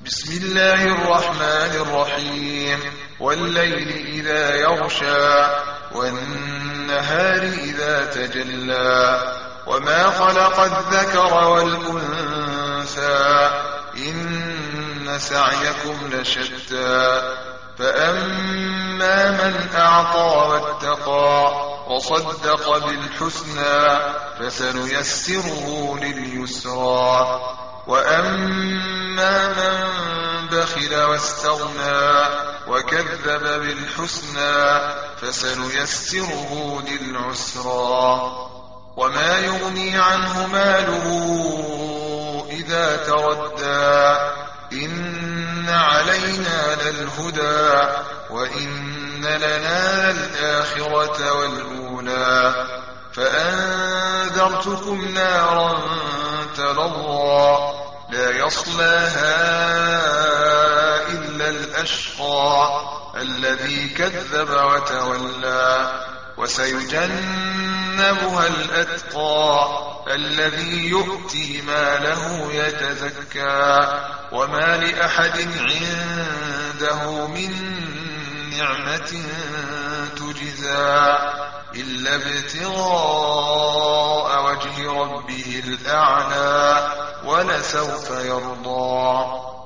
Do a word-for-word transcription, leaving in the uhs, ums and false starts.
بسم الله الرحمن الرحيم. والليل إذا يغشى والنهار إذا تجلى وما خلق الذكر والأنثى إن سعيكم لشتى فأما من أعطى واتقى وصدق بالحسنى فسنيسره لليسرى وأما من بخل واستغنى وكذب بالحسنى فسنيسره للعسرى وما يغني عنه ماله إذا تردى إن علينا للهدى وإن لنا للآخرة والأولى فأنذرتكم نارا تلظى لا يصلاها إلا الأشقى الذي كذب وتولى وسيجنبها الأتقى الذي يؤتي ماله يتزكى وما لأحد عنده من نعمة تجزى إلا ابتغاء وجه ربه الأعلى ولسوف يرضى.